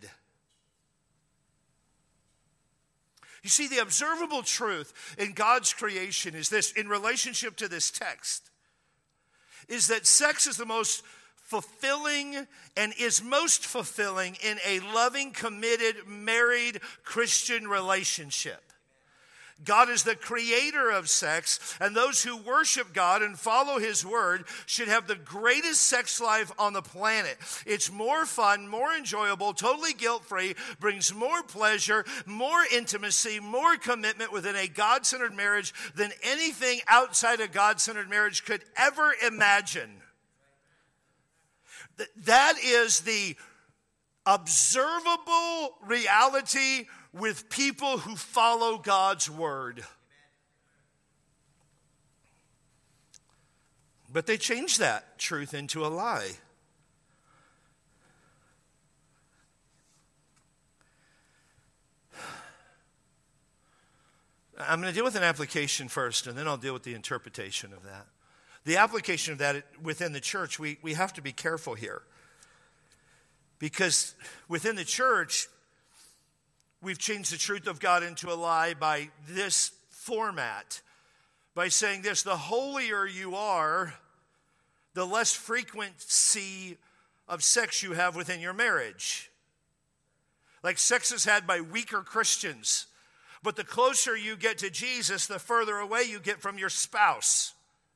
S2: You see, the observable truth in God's creation is this, in relationship to this text, is that sex is the most fulfilling and is most fulfilling in a loving, committed, married Christian relationship. God is the creator of sex, and those who worship God and follow his word should have the greatest sex life on the planet. It's more fun, more enjoyable, totally guilt-free, brings more pleasure, more intimacy, more commitment within a God-centered marriage than anything outside a God-centered marriage could ever imagine. That is the observable reality with people who follow God's word. But they changed that truth into a lie. I'm going to deal with an application first, and then I'll deal with the interpretation of that. The application of that within the church, we, we have to be careful here. Because within the church, we've changed the truth of God into a lie by this format. By saying this, the holier you are, the less frequency of sex you have within your marriage. Like sex is had by weaker Christians. But the closer you get to Jesus, the further away you get from your spouse.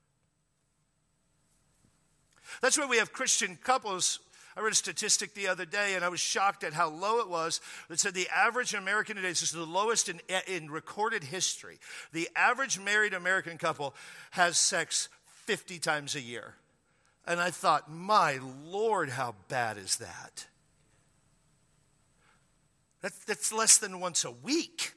S2: That's why we have Christian couples. I read a statistic the other day, and I was shocked at how low it was. It said the average American today, this is the lowest in, in recorded history. The average married American couple has sex fifty times a year. And I thought, my Lord, how bad is that? That's, that's less than once a week.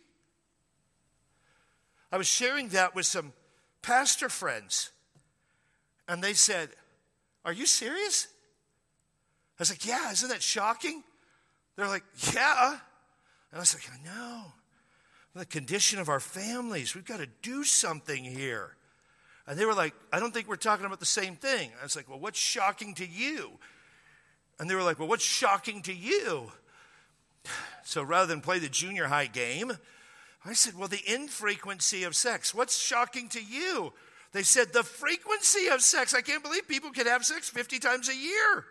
S2: I was sharing that with some pastor friends, and they said, "Are you serious?" I was like, "Yeah, isn't that shocking?" They're like, "Yeah." And I was like, "I know. The condition of our families, we've got to do something here." And they were like, "I don't think we're talking about the same thing." I was like, "Well, what's shocking to you?" And they were like, "Well, what's shocking to you?" So rather than play the junior high game, I said, "Well, the infrequency of sex. What's shocking to you?" They said, "The frequency of sex. I can't believe people can have sex fifty times a year."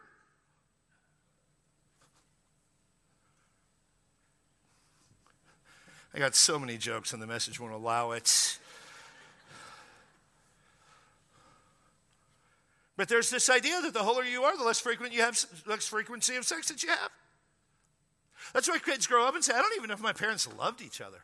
S2: I got so many jokes, and the message won't allow it. But there's this idea that the holier you are, the less frequent you have, less frequency of sex that you have. That's why kids grow up and say, "I don't even know if my parents loved each other.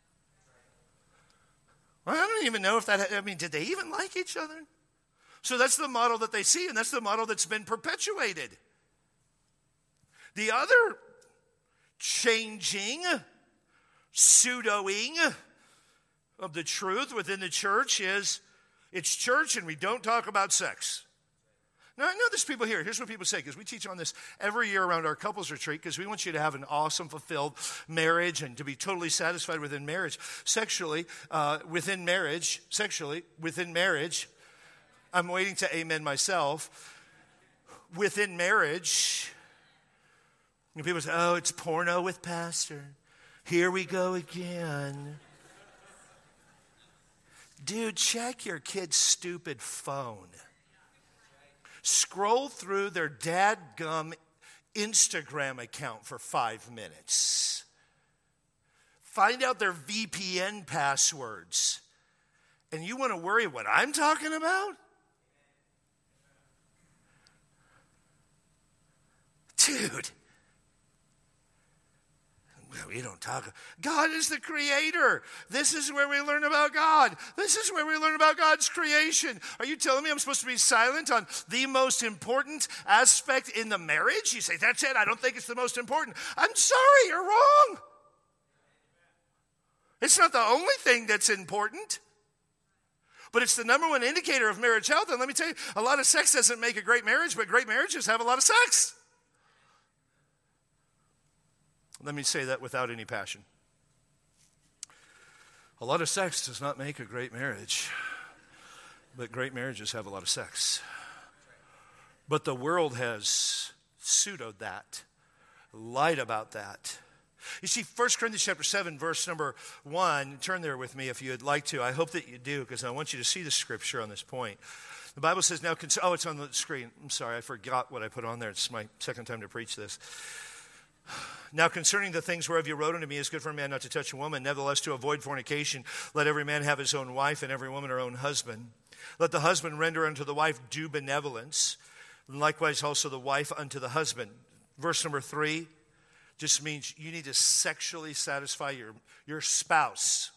S2: Well, I don't even know if that, I mean, did they even like each other?" So that's the model that they see, and that's the model that's been perpetuated. The other changing, pseudoing of the truth within the church is it's church and we don't talk about sex. Now, I know there's people here. Here's what people say, because we teach on this every year around our couples retreat, because we want you to have an awesome, fulfilled marriage and to be totally satisfied within marriage. Sexually, uh, within marriage, sexually, within marriage, I'm waiting to amen myself. Within marriage, and people say, "Oh, it's porno with pastor. Here we go again." Dude, check your kid's stupid phone. Scroll through their dadgum Instagram account for five minutes. Find out their V P N passwords. And you want to worry what I'm talking about? Dude. We don't talk. God is the creator. This is where we learn about God. This is where we learn about God's creation. Are you telling me I'm supposed to be silent on the most important aspect in the marriage? You say, that's it. I don't think it's the most important. I'm sorry, you're wrong. It's not the only thing that's important. But it's the number one indicator of marriage health. And let me tell you, a lot of sex doesn't make a great marriage, but great marriages have a lot of sex. Let me say that without any passion. A lot of sex does not make a great marriage, but great marriages have a lot of sex. But the world has pseudoed that, lied about that. You see, First Corinthians chapter seven, verse number one, turn there with me if you'd like to. I hope that you do, because I want you to see the scripture on this point. The Bible says, now, cons- oh, it's on the screen. I'm sorry, I forgot what I put on there. It's my second time to preach this. Now concerning the things whereof you wrote unto me, is good for a man not to touch a woman. Nevertheless, to avoid fornication, let every man have his own wife, and every woman her own husband. Let the husband render unto the wife due benevolence, and likewise also the wife unto the husband. Verse number three just means you need to sexually satisfy your, your spouse.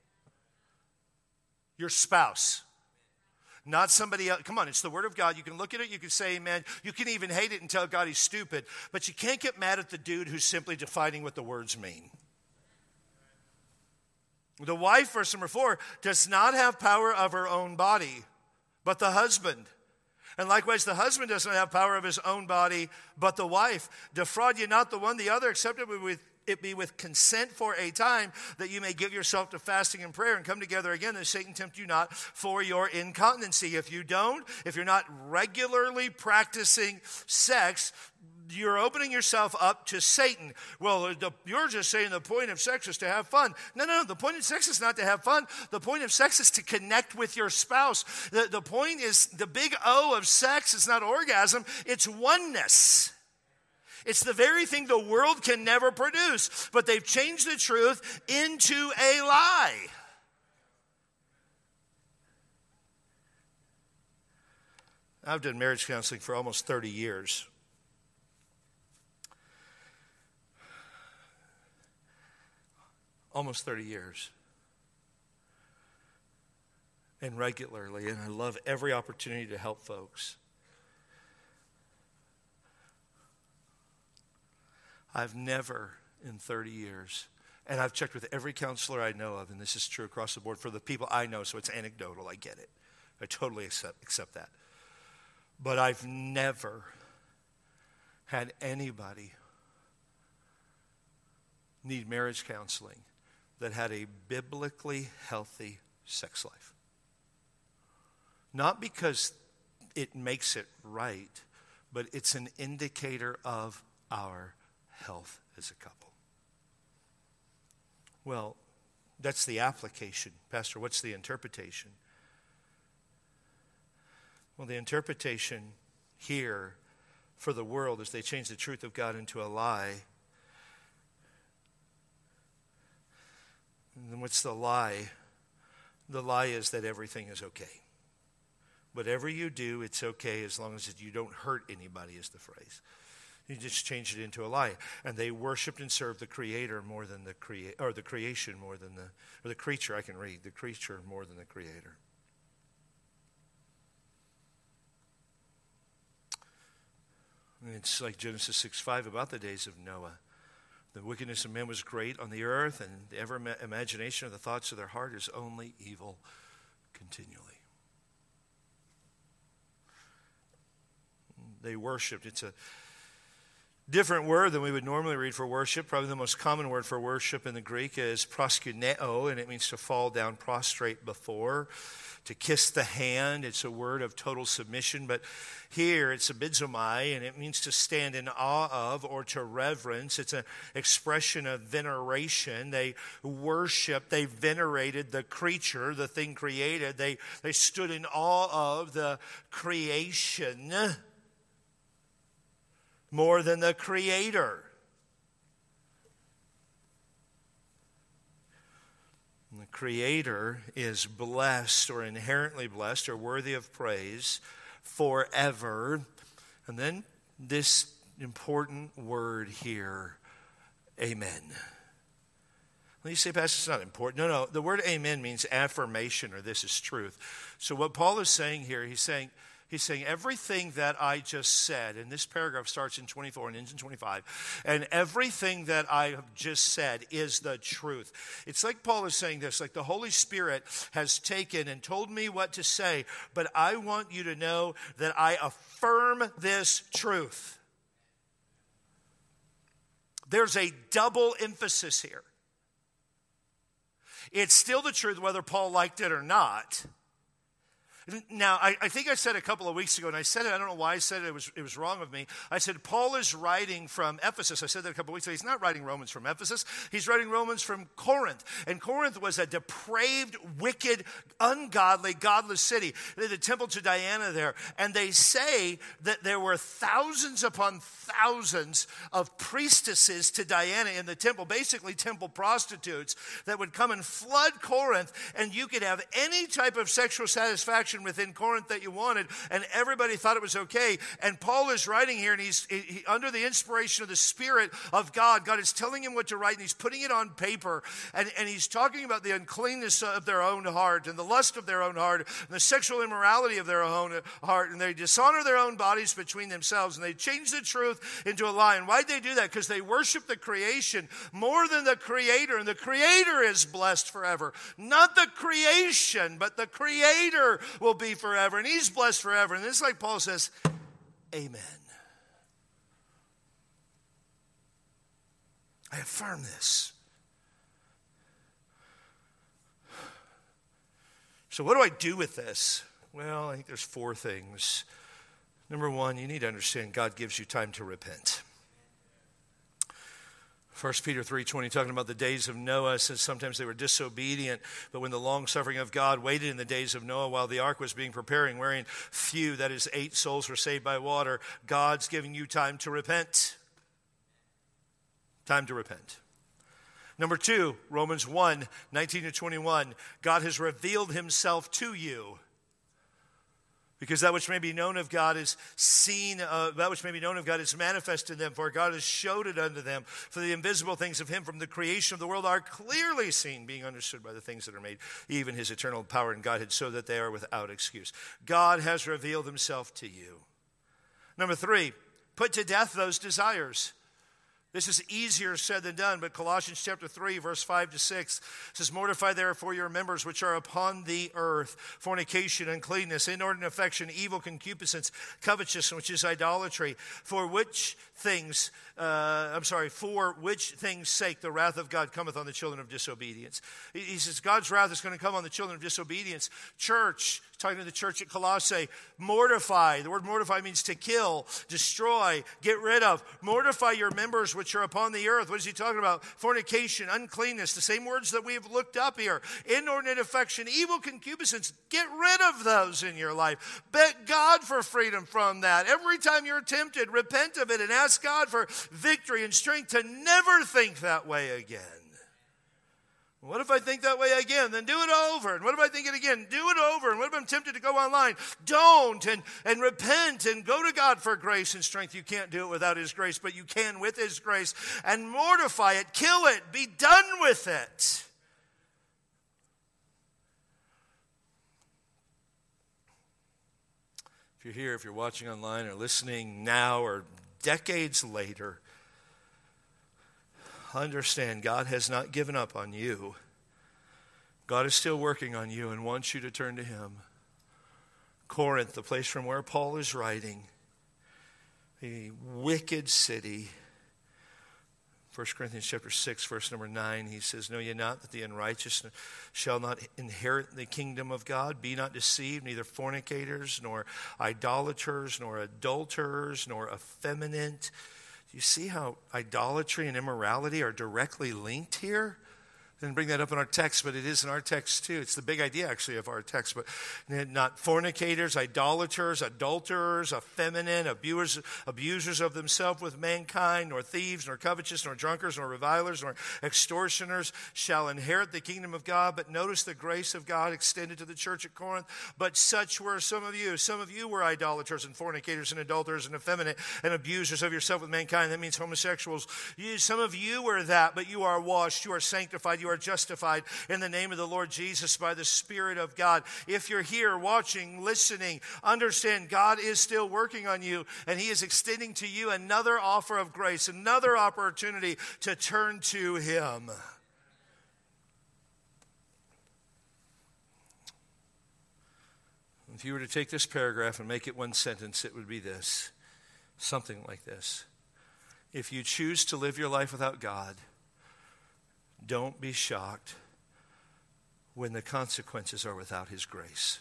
S2: Your spouse. Not somebody else. Come on, it's the word of God. You can look at it, you can say amen. You can even hate it and tell God he's stupid. But you can't get mad at the dude who's simply defining what the words mean. The wife, verse number four, does not have power of her own body, but the husband. And likewise, the husband does not have power of his own body, but the wife. Defraud ye not the one the other, except it be with it be with consent for a time, that you may give yourself to fasting and prayer and come together again, that Satan tempt you not for your incontinency. If you don't, if you're not regularly practicing sex, you're opening yourself up to Satan. Well, the, you're just saying the point of sex is to have fun. No, no, no. The point of sex is not to have fun. The point of sex is to connect with your spouse. The, the point is, the big O of sex is not orgasm, it's oneness. It's the very thing the world can never produce, but they've changed the truth into a lie. I've done marriage counseling for almost thirty years. Almost thirty years. And regularly, and I love every opportunity to help folks. I've never in thirty years, and I've checked with every counselor I know of, and this is true across the board for the people I know, so it's anecdotal, I get it. I totally accept, accept that. But I've never had anybody need marriage counseling that had a biblically healthy sex life. Not because it makes it right, but it's an indicator of our health as a couple. Well, that's the application. Pastor, what's the interpretation? Well, the interpretation here for the world is they change the truth of God into a lie. And then what's the lie? The lie is that everything is okay. Whatever you do, it's okay as long as you don't hurt anybody, is the phrase. You just changed it into a lie. And they worshiped and served the Creator more than the crea- or the creation more than the, or the creature, I can read, the creature more than the Creator. And it's like Genesis six five about the days of Noah. The wickedness of men was great on the earth, and the ever imagination of the thoughts of their heart is only evil continually. They worshipped. It's a different word than we would normally read for worship. Probably the most common word for worship in the Greek is proskuneo, and it means to fall down prostrate before, to kiss the hand. It's a word of total submission, but here it's abizomai, and it means to stand in awe of or to reverence. It's an expression of veneration. They worshiped, they venerated the creature, the thing created. They, they stood in awe of the creation more than the Creator. And the Creator is blessed or inherently blessed or worthy of praise forever. And then this important word here, amen. Well, you say, Pastor, it's not important. No, no. The word amen means affirmation, or this is truth. So what Paul is saying here, he's saying, he's saying everything that I just said, and this paragraph starts in twenty-four and ends in twenty-five, and everything that I have just said is the truth. It's like Paul is saying this, like the Holy Spirit has taken and told me what to say, but I want you to know that I affirm this truth. There's a double emphasis here. It's still the truth whether Paul liked it or not. Now, I, I think I said a couple of weeks ago, and I said it, I don't know why I said it, it was, it was wrong of me. I said, Paul is writing from Ephesus. I said that a couple of weeks ago. He's not writing Romans from Ephesus. He's writing Romans from Corinth. And Corinth was a depraved, wicked, ungodly, godless city. They had a temple to Diana there. And they say that there were thousands upon thousands of priestesses to Diana in the temple, basically temple prostitutes that would come and flood Corinth, and you could have any type of sexual satisfaction within Corinth that you wanted, and everybody thought it was okay. And Paul is writing here, and he's he, under the inspiration of the Spirit of God. God is telling him what to write, and he's putting it on paper, and, and he's talking about the uncleanness of their own heart, and the lust of their own heart, and the sexual immorality of their own heart, and they dishonor their own bodies between themselves, and they change the truth into a lie. And why'd they do that? Because they worship the creation more than the Creator, and the Creator is blessed forever. Not the creation, but the Creator will be forever, and he's blessed forever. And this is like Paul says, amen. I affirm this. So what do I do with this? Well, I think there's four things. Number one, you need to understand God gives you time to repent. First Peter three twenty, talking about the days of Noah, says sometimes they were disobedient, but when the long suffering of God waited in the days of Noah while the ark was being preparing, wherein few, that is eight souls, were saved by water, God's giving you time to repent. Time to repent. Number two, Romans one nineteen to twenty-one, God has revealed himself to you. Because that which may be known of God is seen, uh, that which may be known of God is manifest in them, for God has showed it unto them. For the invisible things of him from the creation of the world are clearly seen, being understood by the things that are made, even his eternal power and Godhead, so that they are without excuse. God has revealed himself to you. Number three, put to death those desires. This is easier said than done, but Colossians chapter three, verse five to six says, mortify therefore your members which are upon the earth, fornication, uncleanness, inordinate affection, evil concupiscence, covetousness, which is idolatry, for which things, uh, I'm sorry, for which things' sake the wrath of God cometh on the children of disobedience. He says God's wrath is going to come on the children of disobedience. Church, talking to the church at Colossae, mortify. The word mortify means to kill, destroy, get rid of. Mortify your members which are upon the earth. What is he talking about? Fornication, uncleanness, the same words that we have looked up here. Inordinate affection, evil concupiscence. Get rid of those in your life. Beg God for freedom from that. Every time you're tempted, repent of it and ask God for victory and strength to never think that way again. What if I think that way again? Then do it over. And what if I think it again? Do it over. And what if I'm tempted to go online? Don't. And, and repent and go to God for grace and strength. You can't do it without his grace, but you can with his grace. And mortify it. Kill it. Be done with it. If you're here, if you're watching online or listening now or decades later, understand God has not given up on you. God is still working on you and wants you to turn to him. Corinth, the place from where Paul is writing, a wicked city. First Corinthians chapter six, verse number nine, he says, know ye not that the unrighteous shall not inherit the kingdom of God? Be not deceived, neither fornicators, nor idolaters, nor adulterers, nor effeminate. Do you see how idolatry and immorality are directly linked here? Didn't bring that up in our text, but it is in our text too. It's the big idea actually of our text. But not fornicators, idolaters, adulterers, effeminate, abusers, abusers of themselves with mankind, nor thieves, nor covetous, nor drunkards, nor revilers, nor extortioners shall inherit the kingdom of God. But notice the grace of God extended to the church at Corinth. But such were some of you. Some of you were idolaters and fornicators and adulterers and effeminate and abusers of yourself with mankind. That means homosexuals. You, some of you were that, but you are washed, you are sanctified, you are justified in the name of the Lord Jesus by the Spirit of God. If you're here watching, listening, understand God is still working on you, and He is extending to you another offer of grace, another opportunity to turn to Him. If you were to take this paragraph and make it one sentence, it would be this, something like this. If you choose to live your life without God, don't be shocked when the consequences are without His grace.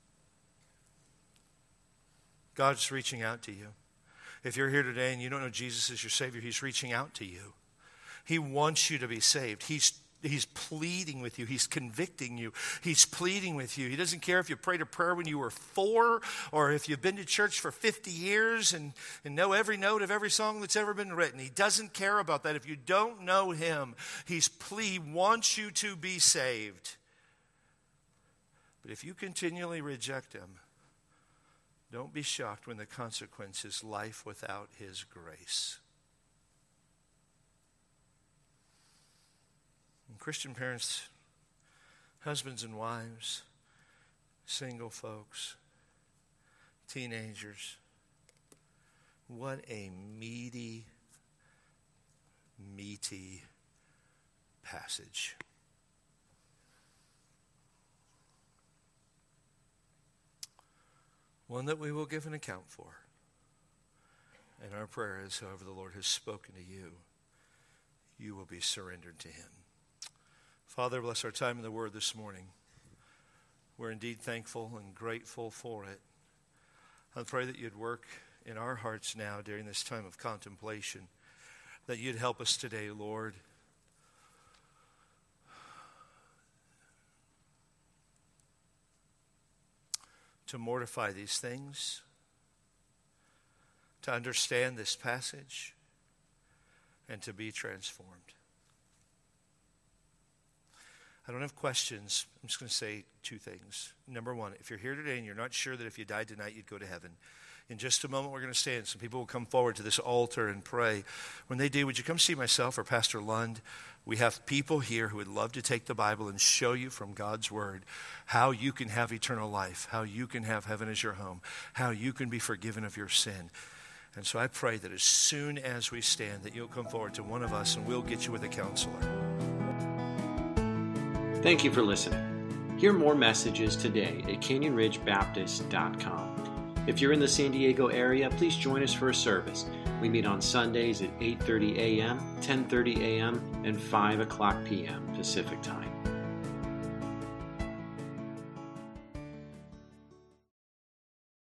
S2: God's reaching out to you. If you're here today and you don't know Jesus as your Savior, He's reaching out to you. He wants you to be saved. He's He's pleading with you. He's convicting you. He's pleading with you. He doesn't care if you prayed a prayer when you were four or if you've been to church for fifty years and, and know every note of every song that's ever been written. He doesn't care about that. If you don't know Him, He's ple- He wants you to be saved. But if you continually reject Him, don't be shocked when the consequence is life without His grace. And Christian parents, husbands and wives, single folks, teenagers, what a meaty, meaty passage. One that we will give an account for. And our prayer is, however the Lord has spoken to you, you will be surrendered to Him. Father, bless our time in the Word this morning. We're indeed thankful and grateful for it. I pray that you'd work in our hearts now during this time of contemplation, that you'd help us today, Lord, to mortify these things, to understand this passage, and to be transformed. I don't have questions. I'm just going to say two things. Number one, if you're here today and you're not sure that if you died tonight you'd go to heaven, in just a moment we're going to stand. Some people will come forward to this altar and pray. When they do, would you come see myself or Pastor Lund? We have people here who would love to take the Bible and show you from God's Word how you can have eternal life, how you can have heaven as your home, how you can be forgiven of your sin. And so I pray that as soon as we stand that you'll come forward to one of us and we'll get you with a counselor.
S1: Thank you for listening. Hear more messages today at canyon ridge baptist dot com. If you're in the San Diego area, please join us for a service. We meet on Sundays at eight thirty a.m., ten thirty a.m., and five o'clock p.m. Pacific Time.